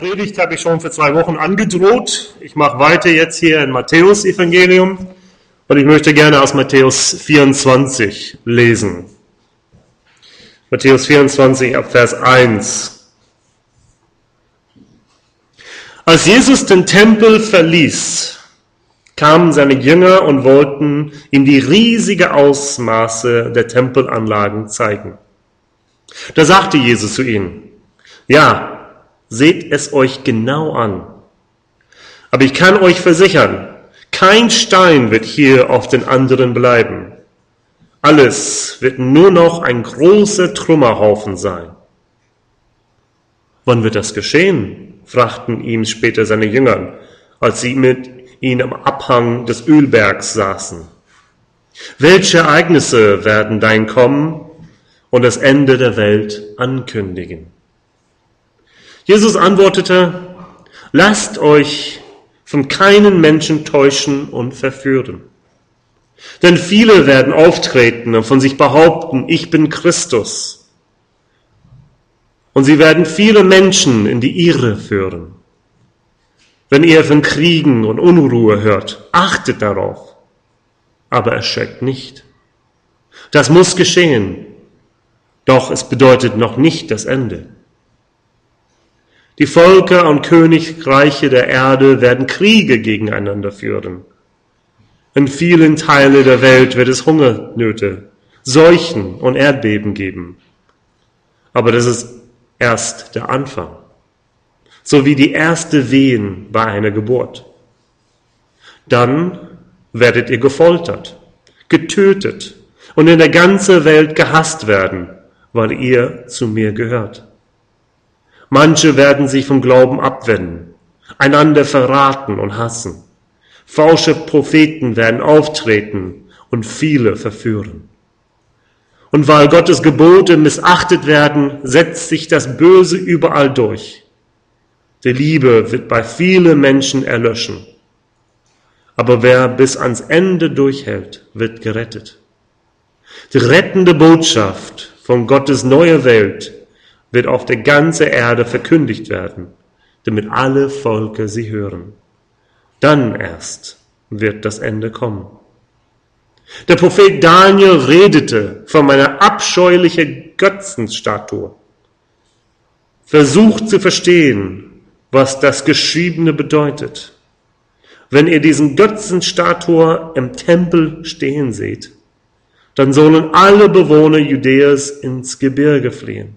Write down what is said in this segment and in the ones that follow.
Predigt habe ich schon vor 2 Wochen angedroht. Ich mache weiter jetzt hier in Matthäus Evangelium und ich möchte gerne aus Matthäus 24 lesen. Matthäus 24 ab Vers 1. Als Jesus den Tempel verließ, kamen seine Jünger und wollten ihm die riesige Ausmaße der Tempelanlagen zeigen. Da sagte Jesus zu ihnen: Ja, seht es euch genau an. Aber ich kann euch versichern, kein Stein wird hier auf den anderen bleiben. Alles wird nur noch ein großer Trümmerhaufen sein. Wann wird das geschehen? Fragten ihn später seine Jünger, als sie mit ihm am Abhang des Ölbergs saßen. Welche Ereignisse werden dein Kommen und das Ende der Welt ankündigen? Jesus antwortete: Lasst euch von keinem Menschen täuschen und verführen. Denn viele werden auftreten und von sich behaupten, ich bin Christus. Und sie werden viele Menschen in die Irre führen. Wenn ihr von Kriegen und Unruhe hört, achtet darauf, aber erschreckt nicht. Das muss geschehen, doch es bedeutet noch nicht das Ende. Die Völker und Königreiche der Erde werden Kriege gegeneinander führen. In vielen Teilen der Welt wird es Hungernöte, Seuchen und Erdbeben geben. Aber das ist erst der Anfang, so wie die erste Wehen bei einer Geburt. Dann werdet ihr gefoltert, getötet und in der ganzen Welt gehasst werden, weil ihr zu mir gehört. Manche werden sich vom Glauben abwenden, einander verraten und hassen. Falsche Propheten werden auftreten und viele verführen. Und weil Gottes Gebote missachtet werden, setzt sich das Böse überall durch. Die Liebe wird bei vielen Menschen erlöschen. Aber wer bis ans Ende durchhält, wird gerettet. Die rettende Botschaft von Gottes neuer Welt wird auf der ganzen Erde verkündigt werden, damit alle Völker sie hören. Dann erst wird das Ende kommen. Der Prophet Daniel redete von einer abscheulichen Götzenstatue. Versucht zu verstehen, was das Geschriebene bedeutet. Wenn ihr diesen Götzenstatue im Tempel stehen seht, dann sollen alle Bewohner Judäas ins Gebirge fliehen.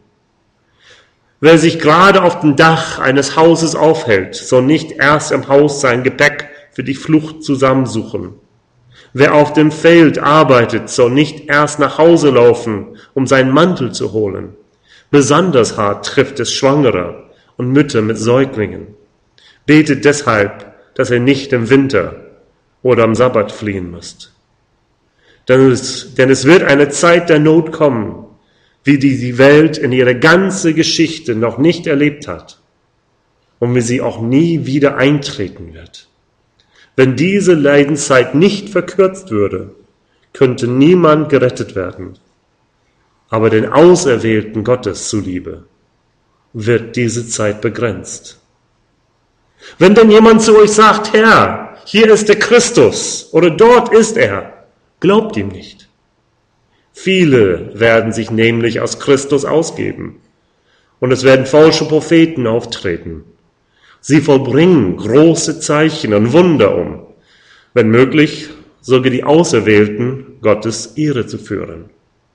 Wer sich gerade auf dem Dach eines Hauses aufhält, soll nicht erst im Haus sein Gepäck für die Flucht zusammensuchen. Wer auf dem Feld arbeitet, soll nicht erst nach Hause laufen, um seinen Mantel zu holen. Besonders hart trifft es Schwangere und Mütter mit Säuglingen. Betet deshalb, dass ihr nicht im Winter oder am Sabbat fliehen müsst. Denn es wird eine Zeit der Not kommen, wie die Welt in ihrer ganzen Geschichte noch nicht erlebt hat und wie sie auch nie wieder eintreten wird. Wenn diese Leidenszeit nicht verkürzt würde, könnte niemand gerettet werden. Aber den Auserwählten Gottes zuliebe wird diese Zeit begrenzt. Wenn denn jemand zu euch sagt, Herr, hier ist der Christus oder dort ist er, glaubt ihm nicht. Viele werden sich nämlich aus Christus ausgeben und es werden falsche Propheten auftreten. Sie vollbringen große Zeichen und Wunder wenn möglich, sogar die Auserwählten Gottes Ehre zu führen.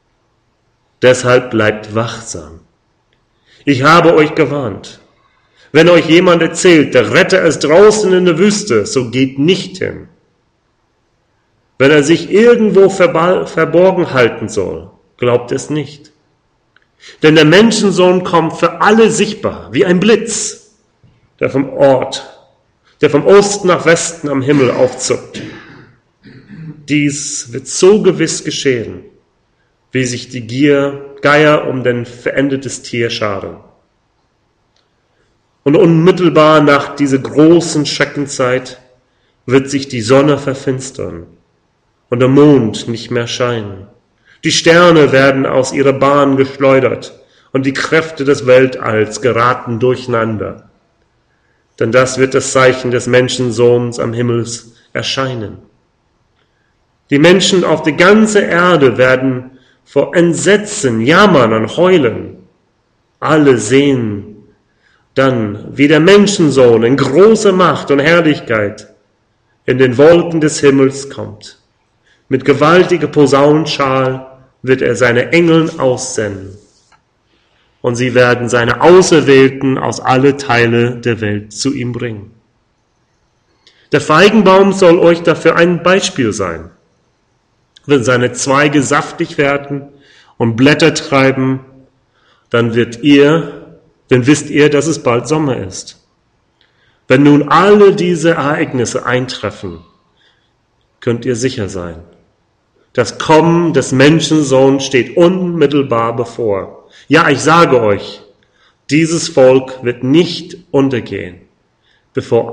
Deshalb bleibt wachsam. Ich habe euch gewarnt. Wenn euch jemand erzählt, der Retter ist draußen in der Wüste, so geht nicht hin. Wenn er sich irgendwo verborgen halten soll, glaubt es nicht. Denn der Menschensohn kommt für alle sichtbar, wie ein Blitz, der vom Osten nach Westen am Himmel aufzuckt. Dies wird so gewiss geschehen, wie sich die Geier um den verendeten Tier scharen. Und unmittelbar nach dieser großen Schreckenzeit wird sich die Sonne verfinstern und der Mond nicht mehr scheinen. Die Sterne werden aus ihrer Bahn geschleudert und die Kräfte des Weltalls geraten durcheinander. denn das wird das Zeichen des Menschensohns am Himmel erscheinen. Die Menschen auf der ganzen Erde werden vor Entsetzen jammern und heulen. Alle sehen dann, wie der Menschensohn in großer Macht und Herrlichkeit in den Wolken des Himmels kommt. Mit gewaltiger Posaunenschall wird er seine Engeln aussenden. Und sie werden seine Auserwählten aus alle Teile der Welt zu ihm bringen. Der Feigenbaum soll euch dafür ein Beispiel sein. Wenn seine Zweige saftig werden und Blätter treiben, dann wisst ihr, dass es bald Sommer ist. Wenn nun alle diese Ereignisse eintreffen, könnt ihr sicher sein. Das Kommen des Menschensohns steht unmittelbar bevor. Ja, ich sage euch, dieses Volk wird nicht untergehen, bevor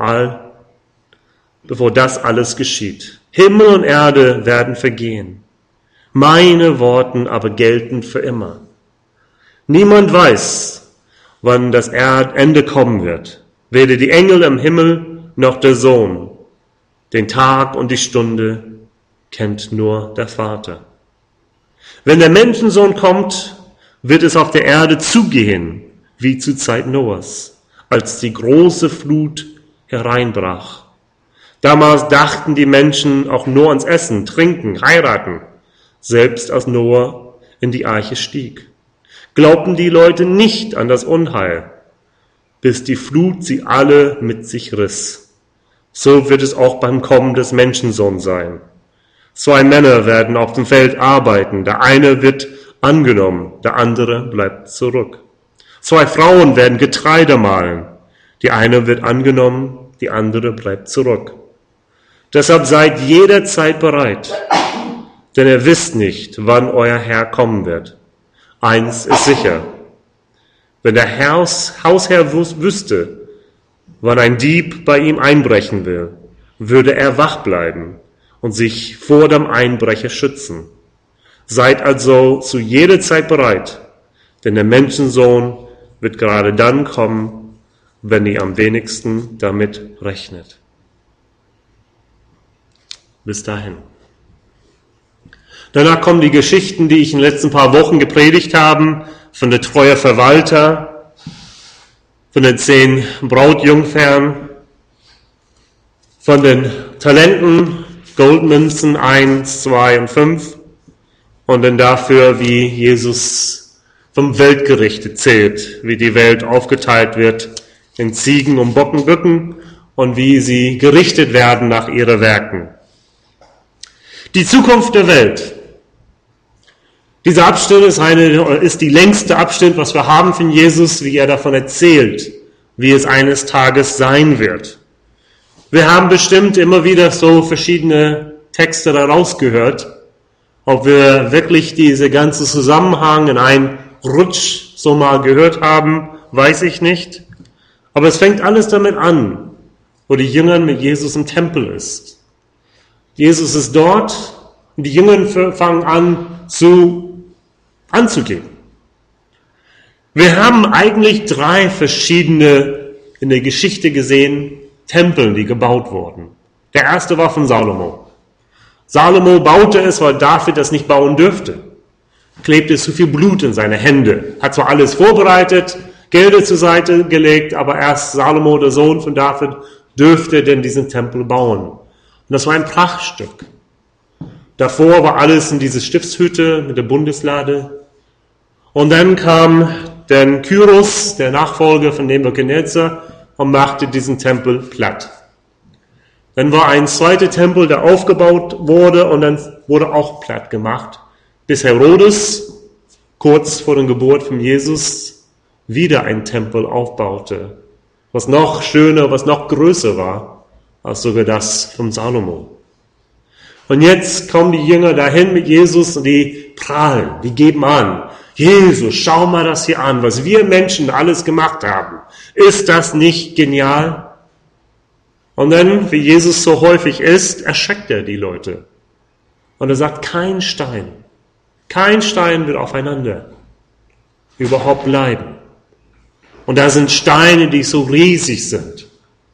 das alles geschieht. Himmel und Erde werden vergehen. Meine Worte aber gelten für immer. Niemand weiß, wann das Ende kommen wird. Weder die Engel im Himmel noch der Sohn. Den Tag und die Stunde kennt nur der Vater. Wenn der Menschensohn kommt, wird es auf der Erde zugehen, wie zur Zeit Noahs, als die große Flut hereinbrach. Damals dachten die Menschen auch nur ans Essen, Trinken, Heiraten, selbst als Noah in die Arche stieg. Glaubten die Leute nicht an das Unheil, bis die Flut sie alle mit sich riss. So wird es auch beim Kommen des Menschensohns sein. 2 Männer werden auf dem Feld arbeiten, der eine wird angenommen, der andere bleibt zurück. 2 Frauen werden Getreide mahlen, die eine wird angenommen, die andere bleibt zurück. Deshalb seid jederzeit bereit, denn ihr wisst nicht, wann euer Herr kommen wird. Eins ist sicher, wenn der Hausherr wüsste, wann ein Dieb bei ihm einbrechen will, würde er wach bleiben und sich vor dem Einbrecher schützen. Seid also zu jeder Zeit bereit, denn der Menschensohn wird gerade dann kommen, wenn ihr am wenigsten damit rechnet. Bis dahin. Danach kommen die Geschichten, die ich in den letzten paar Wochen gepredigt habe, von der treue Verwalter, von den 10 Brautjungfern, von den Talenten, Goldmünzen 1, 2 und 5 und dann dafür, wie Jesus vom Weltgericht erzählt, wie die Welt aufgeteilt wird in Ziegen und Böcken und wie sie gerichtet werden nach ihren Werken. Die Zukunft der Welt. Dieser Abschnitt ist die längste Abschnitt, was wir haben von Jesus, wie er davon erzählt, wie es eines Tages sein wird. Wir haben bestimmt immer wieder so verschiedene Texte daraus gehört. Ob wir wirklich diese ganze Zusammenhang in einen Rutsch so mal gehört haben, weiß ich nicht. Aber es fängt alles damit an, wo die Jünger mit Jesus im Tempel ist. Jesus ist dort und die Jünger fangen an anzugehen. Wir haben eigentlich 3 verschiedene in der Geschichte gesehen Tempel, die gebaut wurden. Der erste war von Salomo. Salomo baute es, weil David das nicht bauen dürfte. Klebte zu viel Blut in seine Hände. Hat zwar alles vorbereitet, Gelder zur Seite gelegt, aber erst Salomo, der Sohn von David, dürfte denn diesen Tempel bauen. Und das war ein Prachtstück. Davor war alles in diese Stiftshütte mit der Bundeslade. Und dann kam der Kyros, der Nachfolger von Nebuchadnezzar, und machte diesen Tempel platt. Dann war ein zweiter Tempel, der aufgebaut wurde und dann wurde auch platt gemacht, bis Herodes kurz vor der Geburt von Jesus wieder einen Tempel aufbaute, was noch schöner, was noch größer war, als sogar das von Salomo. Und jetzt kommen die Jünger dahin mit Jesus und die prahlen, die geben an. Jesus, schau mal das hier an, was wir Menschen alles gemacht haben. Ist das nicht genial? Und dann, wie Jesus so häufig ist, erschreckt er die Leute. Und er sagt, kein Stein wird aufeinander überhaupt bleiben. Und da sind Steine, die so riesig sind.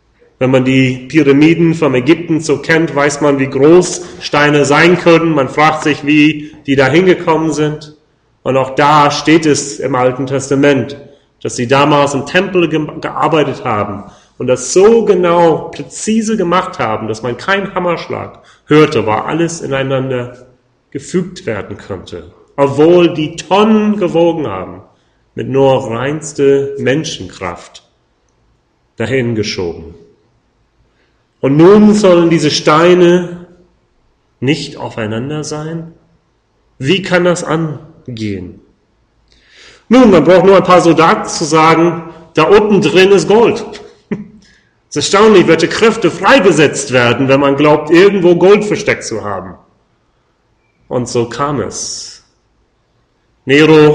Wenn man die Pyramiden vom Ägypten so kennt, weiß man, wie groß Steine sein können. Man fragt sich, wie die da hingekommen sind. Und auch da steht es im Alten Testament, dass sie damals im Tempel gearbeitet haben und das so genau, präzise gemacht haben, dass man keinen Hammerschlag hörte, weil alles ineinander gefügt werden konnte. Obwohl die Tonnen gewogen haben, mit nur reinste Menschenkraft dahingeschoben. Und nun sollen diese Steine nicht aufeinander sein? Wie kann das angehen? Nun, man braucht nur ein paar Soldaten zu sagen, da unten drin ist Gold. Es ist erstaunlich, welche Kräfte freigesetzt werden, wenn man glaubt, irgendwo Gold versteckt zu haben. Und so kam es. Nero,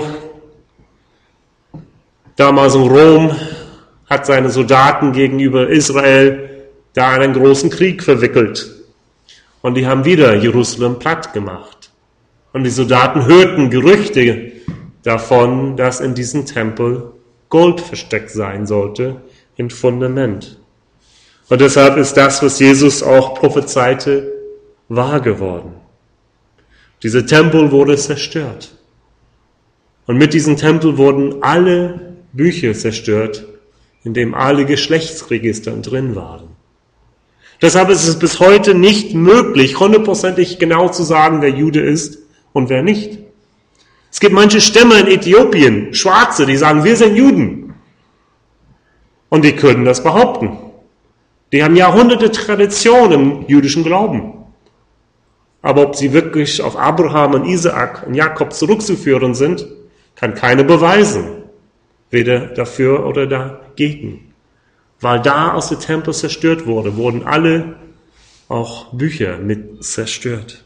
damals in Rom, hat seine Soldaten gegenüber Israel da einen großen Krieg verwickelt. Und die haben wieder Jerusalem platt gemacht. Und die Soldaten hörten Gerüchte davon, dass in diesem Tempel Gold versteckt sein sollte im Fundament. Und deshalb ist das, was Jesus auch prophezeite, wahr geworden. Dieser Tempel wurde zerstört. Und mit diesem Tempel wurden alle Bücher zerstört, in dem alle Geschlechtsregister drin waren. Deshalb ist es bis heute nicht möglich, hundertprozentig genau zu sagen, wer Jude ist und wer nicht. Es gibt manche Stämme in Äthiopien, Schwarze, die sagen, wir sind Juden. Und die können das behaupten. Die haben Jahrhunderte Tradition im jüdischen Glauben. Aber ob sie wirklich auf Abraham und Isaak und Jakob zurückzuführen sind, kann keiner beweisen. Weder dafür oder dagegen. Weil da aus dem Tempel zerstört wurde, wurden alle auch Bücher mit zerstört.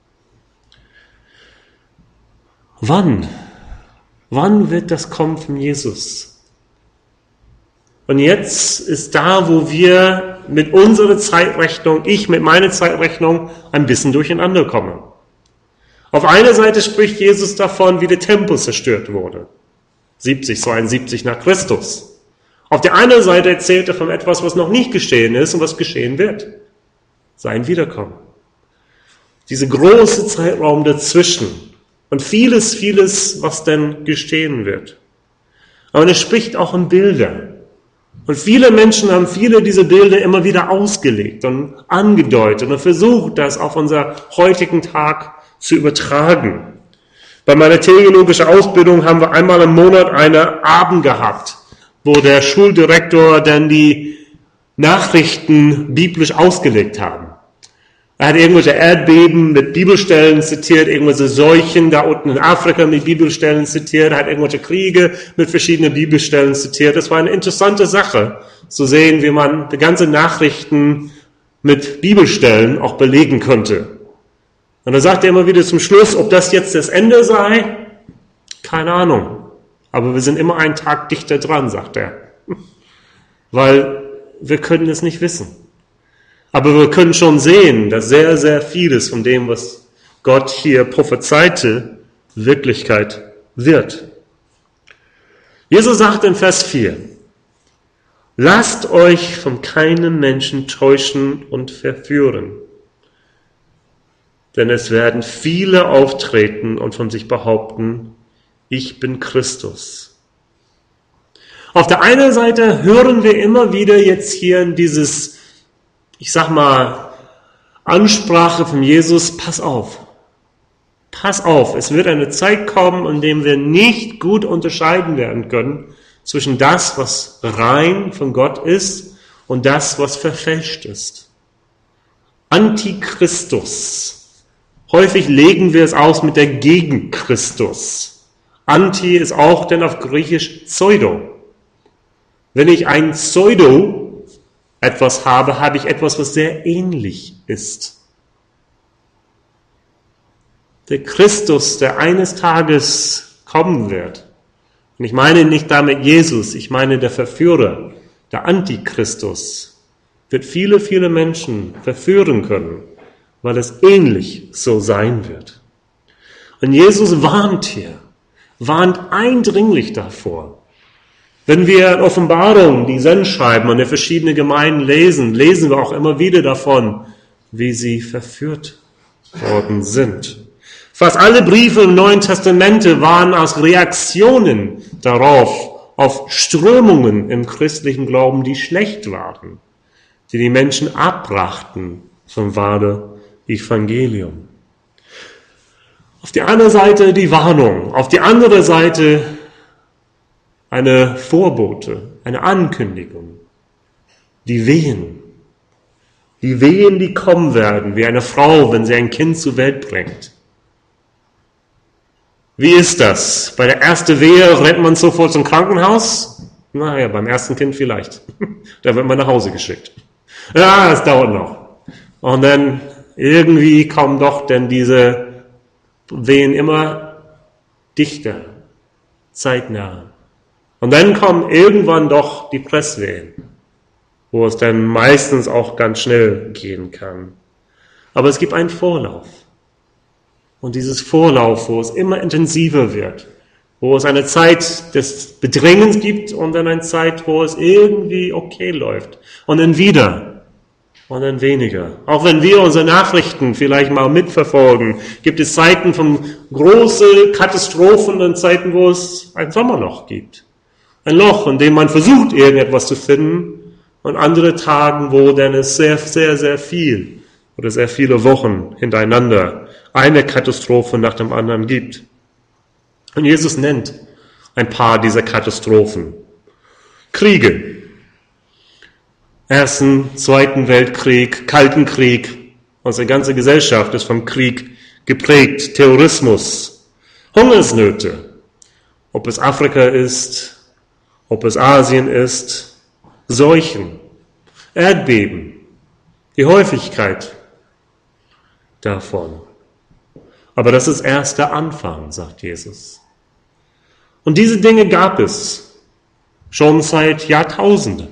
Wann wird das kommen von Jesus? Und jetzt ist da, wo wir mit unserer Zeitrechnung, ich mit meiner Zeitrechnung, ein bisschen durcheinander kommen. Auf einer Seite spricht Jesus davon, wie der Tempel zerstört wurde. 72 nach Christus. Auf der anderen Seite erzählt er von etwas, was noch nicht geschehen ist und was geschehen wird. Sein Wiederkommen. Dieser große Zeitraum dazwischen. Und vieles, was denn geschehen wird. Aber er spricht auch in Bildern. Und viele Menschen haben viele dieser Bilder immer wieder ausgelegt und angedeutet und versucht, das auf unser heutigen Tag zu übertragen. Bei meiner theologischen Ausbildung haben wir einmal im Monat einen Abend gehabt, wo der Schuldirektor dann die Nachrichten biblisch ausgelegt haben. Er hat irgendwelche Erdbeben mit Bibelstellen zitiert, irgendwelche Seuchen da unten in Afrika mit Bibelstellen zitiert, er hat irgendwelche Kriege mit verschiedenen Bibelstellen zitiert. Das war eine interessante Sache, zu sehen, wie man die ganzen Nachrichten mit Bibelstellen auch belegen konnte. Und dann sagt er immer wieder zum Schluss, ob das jetzt das Ende sei, keine Ahnung. Aber wir sind immer einen Tag dichter dran, sagt er. Weil wir können es nicht wissen. Aber wir können schon sehen, dass sehr, sehr vieles von dem, was Gott hier prophezeite, Wirklichkeit wird. Jesus sagt in Vers 4, lasst euch von keinem Menschen täuschen und verführen. Denn es werden viele auftreten und von sich behaupten, ich bin Christus. Auf der einen Seite hören wir immer wieder jetzt hier in dieses, ich sag mal, Ansprache von Jesus, pass auf. Pass auf, es wird eine Zeit kommen, in der wir nicht gut unterscheiden werden können zwischen das, was rein von Gott ist und das, was verfälscht ist. Antichristus. Häufig legen wir es aus mit der Gegenchristus. Anti ist auch dann auf Griechisch Pseudo. Wenn ich ein Pseudo etwas habe, habe ich etwas, was sehr ähnlich ist. Der Christus, der eines Tages kommen wird. Und ich meine nicht damit Jesus, ich meine der Verführer, der Antichristus, wird viele, viele Menschen verführen können, weil es ähnlich so sein wird. Und Jesus warnt hier, warnt eindringlich davor, Wenn wir in Offenbarung die Sendschreiben an die verschiedenen Gemeinden lesen, lesen wir auch immer wieder davon, wie sie verführt worden sind. Fast alle Briefe im Neuen Testamente waren als Reaktionen darauf, auf Strömungen im christlichen Glauben, die schlecht waren, die Menschen abbrachten vom wahren Evangelium. Auf die eine Seite die Warnung, auf die andere Seite eine Vorbote, eine Ankündigung, die Wehen, die kommen werden, wie eine Frau, wenn sie ein Kind zur Welt bringt. Wie ist das? Bei der ersten Wehe rennt man sofort zum Krankenhaus? Naja, beim ersten Kind vielleicht. Da wird man nach Hause geschickt. Ja, es dauert noch. Und dann irgendwie kommen doch denn diese Wehen immer dichter, zeitnah. Und dann kommen irgendwann doch die Presswehen, wo es dann meistens auch ganz schnell gehen kann. Aber es gibt einen Vorlauf. Und dieses Vorlauf, wo es immer intensiver wird, wo es eine Zeit des Bedrängens gibt und dann eine Zeit, wo es irgendwie okay läuft. Und dann wieder und dann weniger. Auch wenn wir unsere Nachrichten vielleicht mal mitverfolgen, gibt es Zeiten von großen Katastrophen und Zeiten, wo es ein Sommerloch gibt. Ein Loch, in dem man versucht, irgendetwas zu finden, und andere Tagen, wo dann es sehr, sehr, sehr viel oder sehr viele Wochen hintereinander eine Katastrophe nach dem anderen gibt. Und Jesus nennt ein paar dieser Katastrophen. Kriege. Ersten, Zweiten Weltkrieg, Kalten Krieg. Unsere ganze Gesellschaft ist vom Krieg geprägt. Terrorismus, Hungersnöte. Ob es Afrika ist, ob es Asien ist, Seuchen, Erdbeben, die Häufigkeit davon. Aber das ist erst der Anfang, sagt Jesus. Und diese Dinge gab es schon seit Jahrtausenden.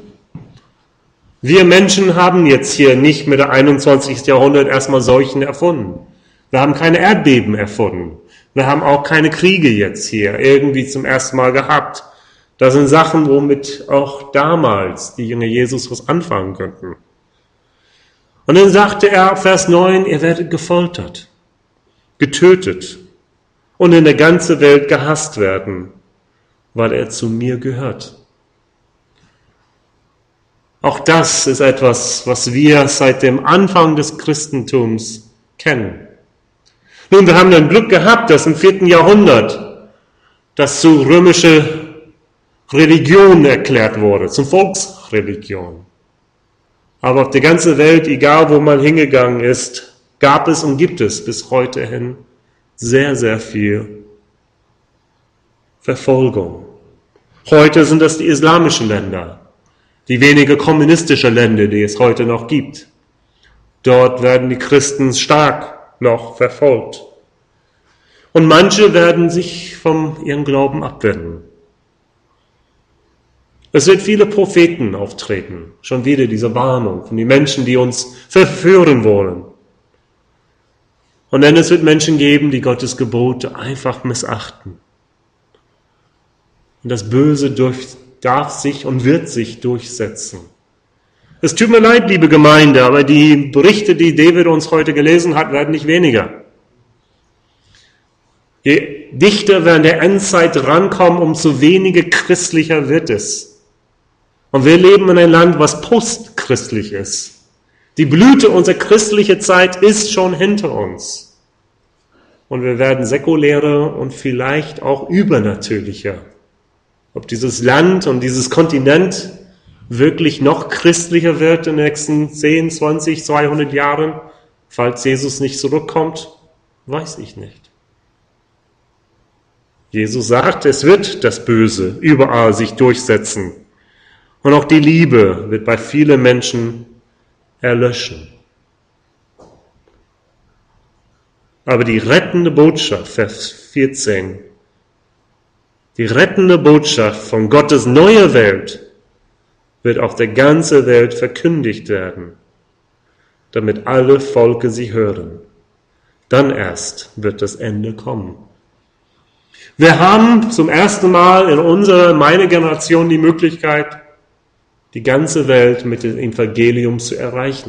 Wir Menschen haben jetzt hier nicht mit dem 21. Jahrhundert erstmal Seuchen erfunden. Wir haben keine Erdbeben erfunden. Wir haben auch keine Kriege jetzt hier irgendwie zum ersten Mal gehabt. Das sind Sachen, womit auch damals die Jünger Jesus was anfangen könnten. Und dann sagte er, Vers 9, ihr werdet gefoltert, getötet und in der ganzen Welt gehasst werden, weil er zu mir gehört. Auch das ist etwas, was wir seit dem Anfang des Christentums kennen. Nun, wir haben dann Glück gehabt, dass im 4. Jahrhundert das zu römische Religion erklärt wurde, zum Volksreligion. Aber auf der ganzen Welt, egal wo man hingegangen ist, gab es und gibt es bis heute hin sehr, sehr viel Verfolgung. Heute sind das die islamischen Länder, die weniger kommunistische Länder, die es heute noch gibt. Dort werden die Christen stark noch verfolgt. Und manche werden sich von ihrem Glauben abwenden. Es wird viele Propheten auftreten, schon wieder diese Warnung von den Menschen, die uns verführen wollen. Und dann es wird Menschen geben, die Gottes Gebote einfach missachten. Und das Böse darf sich und wird sich durchsetzen. Es tut mir leid, liebe Gemeinde, aber die Berichte, die David uns heute gelesen hat, werden nicht weniger. Je dichter wir an der Endzeit rankommen, umso weniger christlicher wird es. Und wir leben in einem Land, was postchristlich ist. Die Blüte unserer christlichen Zeit ist schon hinter uns. Und wir werden säkulärer und vielleicht auch übernatürlicher. Ob dieses Land und dieses Kontinent wirklich noch christlicher wird in den nächsten 10, 20, 200 Jahren, falls Jesus nicht zurückkommt, weiß ich nicht. Jesus sagt, es wird das Böse überall sich durchsetzen. Und auch die Liebe wird bei vielen Menschen erlöschen. Aber die rettende Botschaft, Vers 14, die rettende Botschaft von Gottes neuer Welt wird auf der ganzen Welt verkündigt werden, damit alle Volke sie hören. Dann erst wird das Ende kommen. Wir haben zum ersten Mal in meine Generation die Möglichkeit, die ganze Welt mit dem Evangelium zu erreichen.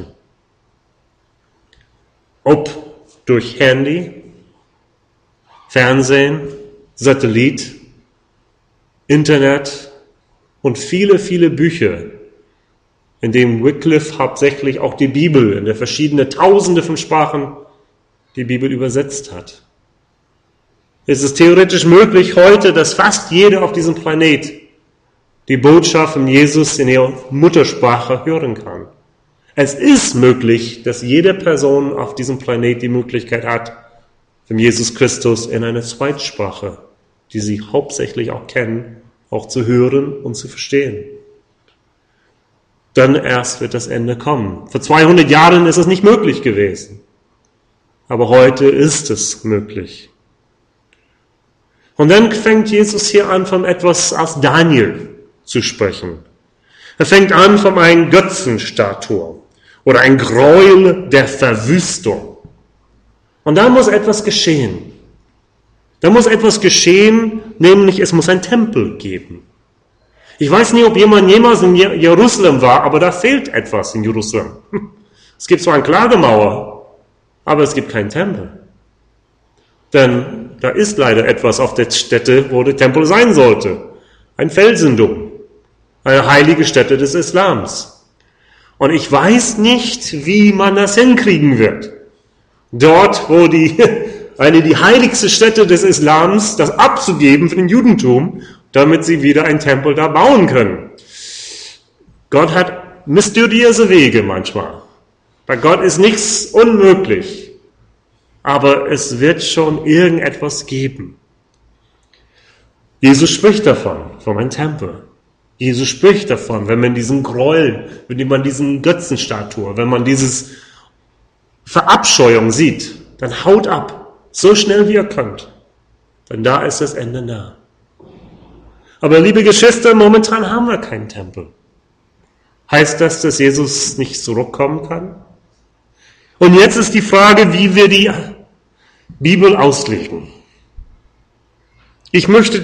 Ob durch Handy, Fernsehen, Satellit, Internet und viele, viele Bücher, in dem Wycliffe hauptsächlich auch die Bibel in der verschiedenen Tausende von Sprachen die Bibel übersetzt hat. Es ist theoretisch möglich heute, dass fast jeder auf diesem Planet die Botschaft von Jesus in ihrer Muttersprache hören kann. Es ist möglich, dass jede Person auf diesem Planet die Möglichkeit hat, von Jesus Christus in einer Zweitsprache, die sie hauptsächlich auch kennen, auch zu hören und zu verstehen. Dann erst wird das Ende kommen. Vor 200 Jahren ist es nicht möglich gewesen. Aber heute ist es möglich. Und dann fängt Jesus hier an, von etwas aus Daniel zu sprechen. Er fängt an von einer Götzenstatue oder ein Gräuel der Verwüstung. Und da muss etwas geschehen. Da muss etwas geschehen, nämlich es muss einen Tempel geben. Ich weiß nicht, ob jemand jemals in Jerusalem war, aber da fehlt etwas in Jerusalem. Es gibt zwar eine Klagemauer, aber es gibt keinen Tempel. Denn da ist leider etwas auf der Stätte, wo der Tempel sein sollte. Ein Felsendom, eine heilige Stätte des Islams. Und ich weiß nicht, wie man das hinkriegen wird. Dort, wo die heiligste Stätte des Islams, das abzugeben für den Judentum, damit sie wieder einen Tempel da bauen können. Gott hat mysteriöse Wege manchmal. Bei Gott ist nichts unmöglich. Aber es wird schon irgendetwas geben. Jesus spricht davon, von einem Tempel. Jesus spricht davon, wenn man diesen Gräuel, wenn man diesen Götzenstatue, wenn man dieses Verabscheuung sieht, dann haut ab, so schnell wie ihr könnt. Denn da ist das Ende nah. Aber liebe Geschwister, momentan haben wir keinen Tempel. Heißt das, dass Jesus nicht zurückkommen kann? Und jetzt ist die Frage, wie wir die Bibel auslegen. Ich möchte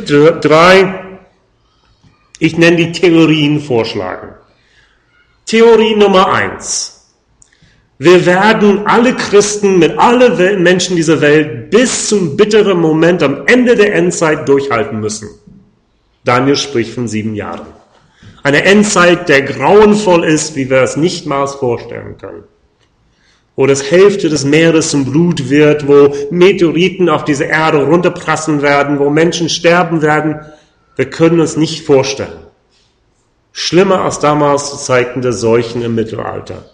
ich nenne die Theorien vorschlagen. Theorie Nummer 1. Wir werden alle Christen mit allen Menschen dieser Welt bis zum bitteren Moment am Ende der Endzeit durchhalten müssen. Daniel spricht von 7 Jahren. Eine Endzeit, der grauenvoll ist, wie wir es nicht mal vorstellen können. Wo das Hälfte des Meeres zum Blut wird, wo Meteoriten auf diese Erde runterprassen werden, wo Menschen sterben werden. Wir können uns nicht vorstellen. Schlimmer als damals zu Zeiten der Seuchen im Mittelalter.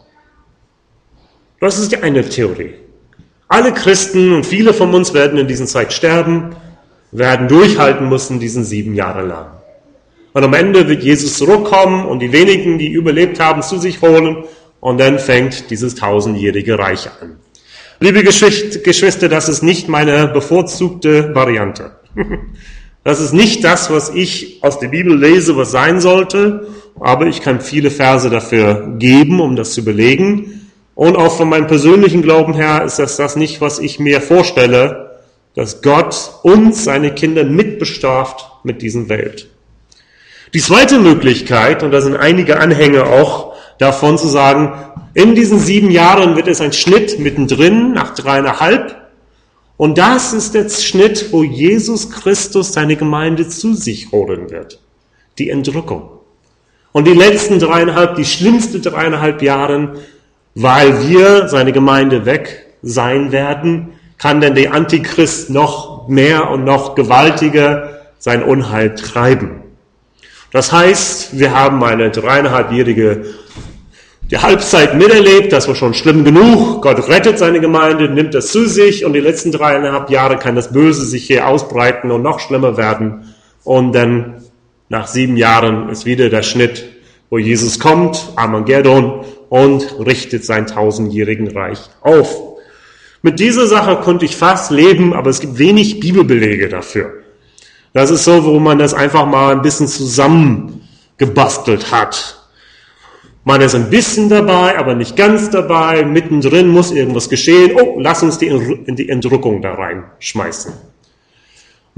Das ist die eine Theorie. Alle Christen und viele von uns werden in dieser Zeit sterben, werden durchhalten müssen, diesen 7 Jahre lang. Und am Ende wird Jesus zurückkommen und die wenigen, die überlebt haben, zu sich holen. Und dann fängt dieses 1000-jährige Reich an. Liebe Geschwister, das ist nicht meine bevorzugte Variante. Das ist nicht das, was ich aus der Bibel lese, was sein sollte. Aber ich kann viele Verse dafür geben, um das zu belegen. Und auch von meinem persönlichen Glauben her ist das nicht, was ich mir vorstelle, dass Gott uns, seine Kinder, mitbestraft mit dieser Welt. Die zweite Möglichkeit, und da sind einige Anhänger auch davon zu sagen, in diesen 7 Jahren wird es ein Schnitt mittendrin, nach 3,5. Und das ist der Schnitt, wo Jesus Christus seine Gemeinde zu sich holen wird. Die Entrückung. Und die letzten 3,5, die schlimmsten 3,5 Jahre, weil wir, seine Gemeinde, weg sein werden, kann denn der Antichrist noch mehr und noch gewaltiger sein Unheil treiben. Das heißt, wir haben eine 3,5-jährige die Halbzeit miterlebt, das war schon schlimm genug. Gott rettet seine Gemeinde, nimmt das zu sich und die letzten 3,5 Jahre kann das Böse sich hier ausbreiten und noch schlimmer werden. Und dann nach 7 Jahren ist wieder der Schnitt, wo Jesus kommt, Armageddon, und richtet sein 1000-jährigen Reich auf. Mit dieser Sache konnte ich fast leben, aber es gibt wenig Bibelbelege dafür. Das ist so, wo man das einfach mal ein bisschen zusammengebastelt hat. Man ist ein bisschen dabei, aber nicht ganz dabei. Mittendrin muss irgendwas geschehen. Oh, lass uns in die Entrückung da reinschmeißen.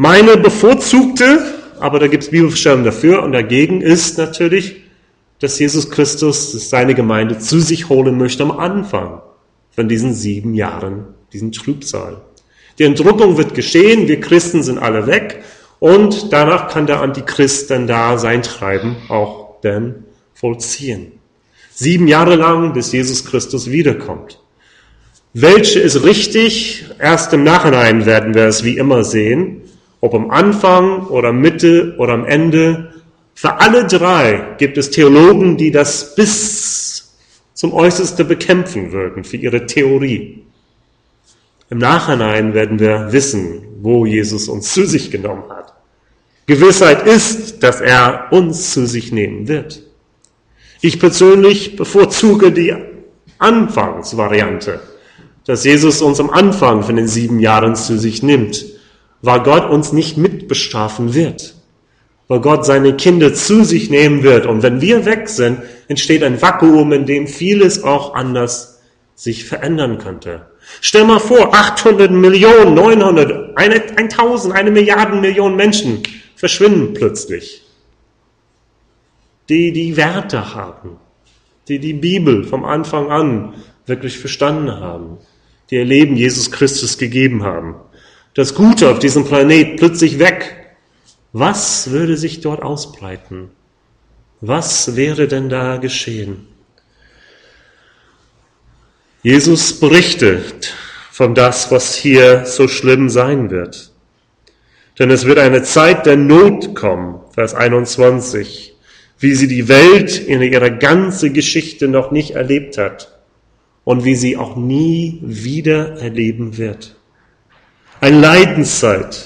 Meine bevorzugte, aber da gibt es Bibelstellen dafür und dagegen, ist natürlich, dass Jesus Christus seine Gemeinde zu sich holen möchte am Anfang von diesen 7 Jahren, diesen Trübsal. Die Entrückung wird geschehen, wir Christen sind alle weg und danach kann der Antichrist dann da sein Treiben auch dann vollziehen. 7 Jahre lang, bis Jesus Christus wiederkommt. Welche ist richtig? Erst im Nachhinein werden wir es wie immer sehen, ob am Anfang oder Mitte oder am Ende. Für alle 3 gibt es Theologen, die das bis zum Äußersten bekämpfen würden, für ihre Theorie. Im Nachhinein werden wir wissen, wo Jesus uns zu sich genommen hat. Gewissheit ist, dass er uns zu sich nehmen wird. Ich persönlich bevorzuge die Anfangsvariante, dass Jesus uns am Anfang von den 7 Jahren zu sich nimmt, weil Gott uns nicht mitbestrafen wird, weil Gott seine Kinder zu sich nehmen wird. Und wenn wir weg sind, entsteht ein Vakuum, in dem vieles auch anders sich verändern könnte. Stell mal vor, 800 Millionen, 900, 1000, 1 Milliarden Menschen verschwinden plötzlich, die Werte haben, die Bibel vom Anfang an wirklich verstanden haben, die ihr Leben Jesus Christus gegeben haben. Das Gute auf diesem Planet plötzlich weg. Was würde sich dort ausbreiten? Was wäre denn da geschehen? Jesus berichtet von das, was hier so schlimm sein wird. Denn es wird eine Zeit der Not kommen, Vers 21, wie sie die Welt in ihrer ganzen Geschichte noch nicht erlebt hat und wie sie auch nie wieder erleben wird. Eine Leidenszeit.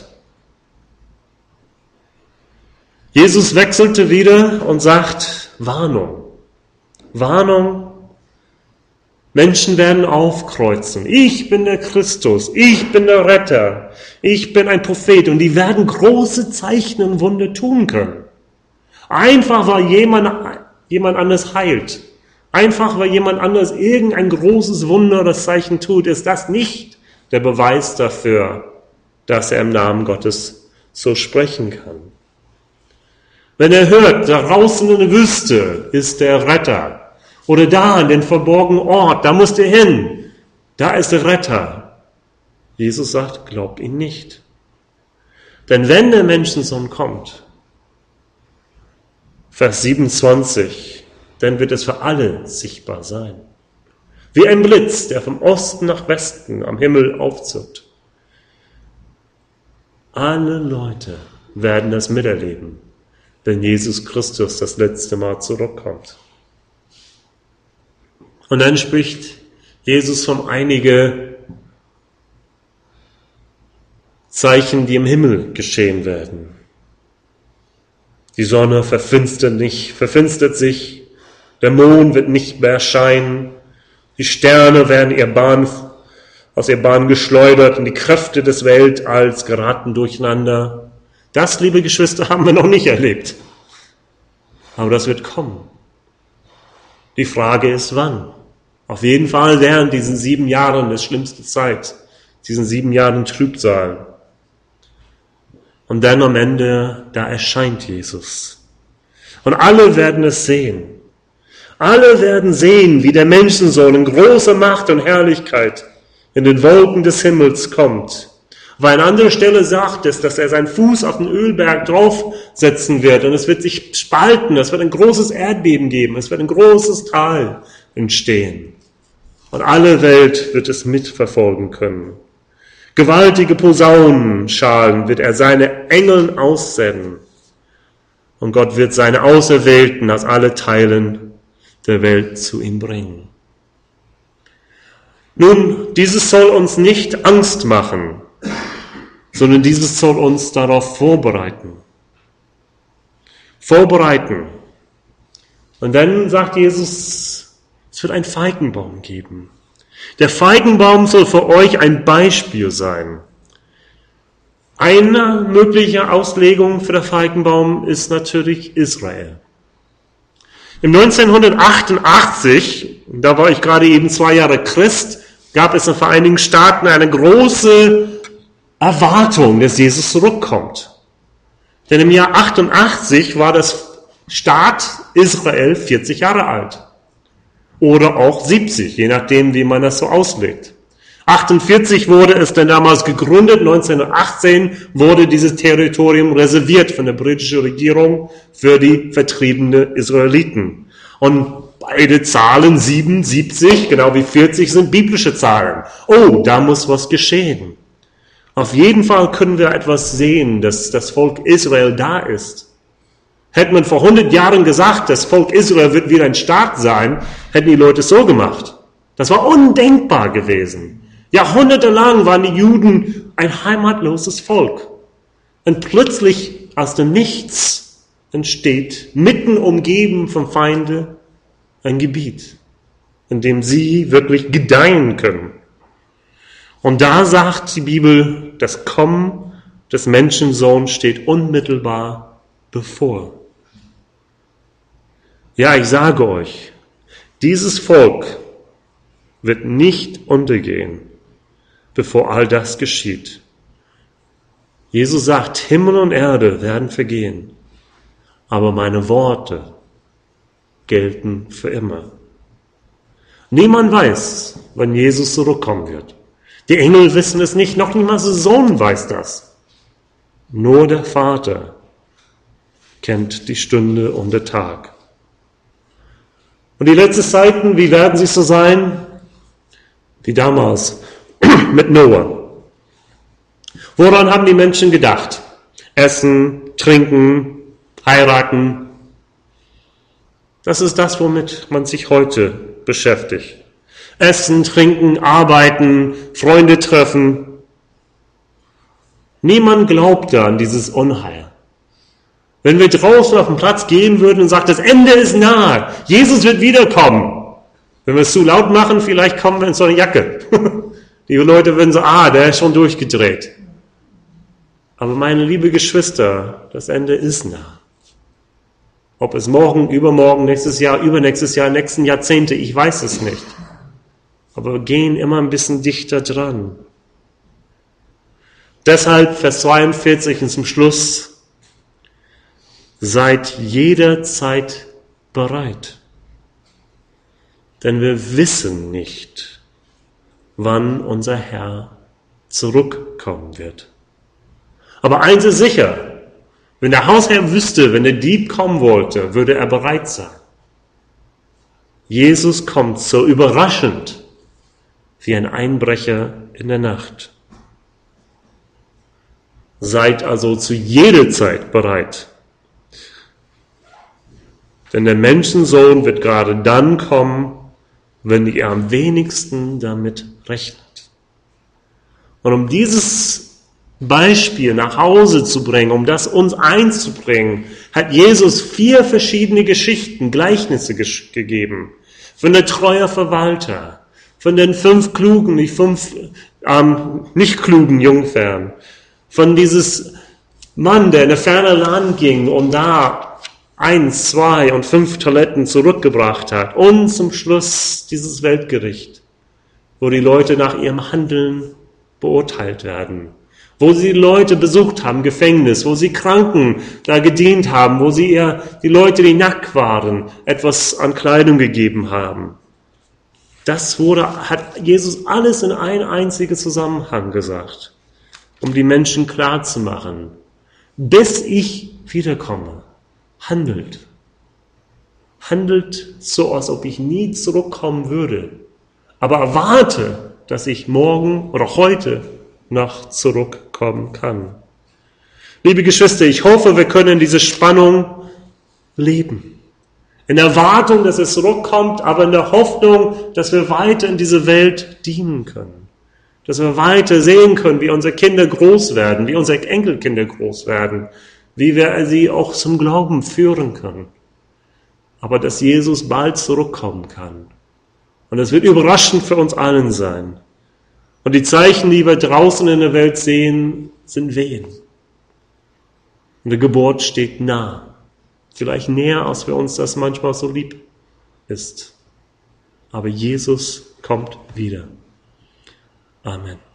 Jesus wechselte wieder und sagt, Warnung. Warnung. Menschen werden aufkreuzen. Ich bin der Christus. Ich bin der Retter. Ich bin ein Prophet. Und die werden große Zeichen und Wunder tun können. Einfach, weil jemand anders heilt. Einfach, weil jemand anders irgendein großes Wunder oder Zeichen tut, ist das nicht der Beweis dafür, dass er im Namen Gottes so sprechen kann. Wenn er hört, da draußen in der Wüste ist der Retter, oder da an den verborgenen Ort, da musst du hin, da ist der Retter. Jesus sagt, glaub ihn nicht. Denn wenn der Menschensohn kommt, Vers 27, dann wird es für alle sichtbar sein. Wie ein Blitz, der vom Osten nach Westen am Himmel aufzuckt. Alle Leute werden das miterleben, wenn Jesus Christus das letzte Mal zurückkommt. Und dann spricht Jesus von einigen Zeichen, die im Himmel geschehen werden. Die Sonne verfinstert sich, der Mond wird nicht mehr scheinen, die Sterne werden aus ihrer Bahn geschleudert und die Kräfte des Weltalls geraten durcheinander. Das, liebe Geschwister, haben wir noch nicht erlebt. Aber das wird kommen. Die Frage ist, wann? Auf jeden Fall während diesen 7 Jahren der schlimmsten Zeit, diesen 7 Jahren Trübsal. Und dann am Ende, da erscheint Jesus. Und alle werden es sehen. Alle werden sehen, wie der Menschensohn in großer Macht und Herrlichkeit in den Wolken des Himmels kommt. Weil an anderer Stelle sagt es, dass er seinen Fuß auf den Ölberg draufsetzen wird und es wird sich spalten, es wird ein großes Erdbeben geben, es wird ein großes Tal entstehen. Und alle Welt wird es mitverfolgen können. Gewaltige Posaunenschalen wird er seine Engeln aussenden. Und Gott wird seine Auserwählten aus allen Teilen der Welt zu ihm bringen. Nun, dieses soll uns nicht Angst machen, sondern dieses soll uns darauf vorbereiten. Vorbereiten. Und dann sagt Jesus, es wird einen Feigenbaum geben. Der Feigenbaum soll für euch ein Beispiel sein. Eine mögliche Auslegung für den Feigenbaum ist natürlich Israel. Im 1988, da war ich gerade eben 2 Jahre Christ, gab es in den Vereinigten Staaten eine große Erwartung, dass Jesus zurückkommt. Denn im Jahr 88 war das Staat Israel 40 Jahre alt. Oder auch 70, je nachdem, wie man das so auslegt. 48 wurde es dann damals gegründet, 1918 wurde dieses Territorium reserviert von der britischen Regierung für die vertriebenen Israeliten. Und beide Zahlen, 77, genau wie 40, sind biblische Zahlen. Oh, da muss was geschehen. Auf jeden Fall können wir etwas sehen, dass das Volk Israel da ist. Hätte man vor 100 Jahren gesagt, das Volk Israel wird wieder ein Staat sein, hätten die Leute es so gemacht. Das war undenkbar gewesen. Jahrhundertelang waren die Juden ein heimatloses Volk. Und plötzlich aus dem Nichts entsteht, mitten umgeben vom Feinde, ein Gebiet, in dem sie wirklich gedeihen können. Und da sagt die Bibel, das Kommen des Menschensohns steht unmittelbar bevor. Ja, ich sage euch, dieses Volk wird nicht untergehen, bevor all das geschieht. Jesus sagt, Himmel und Erde werden vergehen, aber meine Worte gelten für immer. Niemand weiß, wann Jesus zurückkommen wird. Die Engel wissen es nicht, noch niemals der Sohn weiß das. Nur der Vater kennt die Stunde und den Tag. Und die letzten Zeiten, wie werden sie so sein? Wie damals mit Noah. Woran haben die Menschen gedacht? Essen, trinken, heiraten. Das ist das, womit man sich heute beschäftigt. Essen, trinken, arbeiten, Freunde treffen. Niemand glaubte an dieses Unheil. Wenn wir draußen auf den Platz gehen würden und sagen, das Ende ist nahe, Jesus wird wiederkommen. Wenn wir es zu laut machen, vielleicht kommen wir in so eine Jacke. Die Leute würden sagen, der ist schon durchgedreht. Aber meine liebe Geschwister, das Ende ist nah. Ob es morgen, übermorgen, nächstes Jahr, übernächstes Jahr, nächsten Jahrzehnte, ich weiß es nicht. Aber wir gehen immer ein bisschen dichter dran. Deshalb Vers 42 und zum Schluss, seid jederzeit bereit. Denn wir wissen nicht, wann unser Herr zurückkommen wird. Aber eins ist sicher, wenn der Hausherr wüsste, wenn der Dieb kommen wollte, würde er bereit sein. Jesus kommt so überraschend wie ein Einbrecher in der Nacht. Seid also zu jeder Zeit bereit. Denn der Menschensohn wird gerade dann kommen, wenn ihr am wenigsten damit rechnet. Und um dieses Beispiel nach Hause zu bringen, um das uns einzubringen, hat Jesus 4 verschiedene Geschichten, Gleichnisse gegeben. Von der treue Verwalter, von den 5 klugen, die 5 nicht klugen Jungfern, von dieses Mann, der in ein fernes Land ging und da 1, 2 und 5 Talenten zurückgebracht hat. Und zum Schluss dieses Weltgericht, wo die Leute nach ihrem Handeln beurteilt werden. Wo sie die Leute besucht haben, Gefängnis, wo sie Kranken da gedient haben, wo sie die Leute, die nackt waren, etwas an Kleidung gegeben haben. Das hat Jesus alles in ein einzigen Zusammenhang gesagt, um die Menschen klarzumachen. Bis ich wiederkomme. Handelt so, als ob ich nie zurückkommen würde, aber erwarte, dass ich morgen oder heute noch zurückkommen kann. Liebe Geschwister, ich hoffe, wir können diese Spannung leben. In der Erwartung, dass es zurückkommt, aber in der Hoffnung, dass wir weiter in dieser Welt dienen können. Dass wir weiter sehen können, wie unsere Kinder groß werden, wie unsere Enkelkinder groß werden, wie wir sie auch zum Glauben führen können. Aber dass Jesus bald zurückkommen kann. Und es wird überraschend für uns allen sein. Und die Zeichen, die wir draußen in der Welt sehen, sind Wehen. Und die Geburt steht nah. Vielleicht näher, als wir uns das manchmal so lieb ist. Aber Jesus kommt wieder. Amen.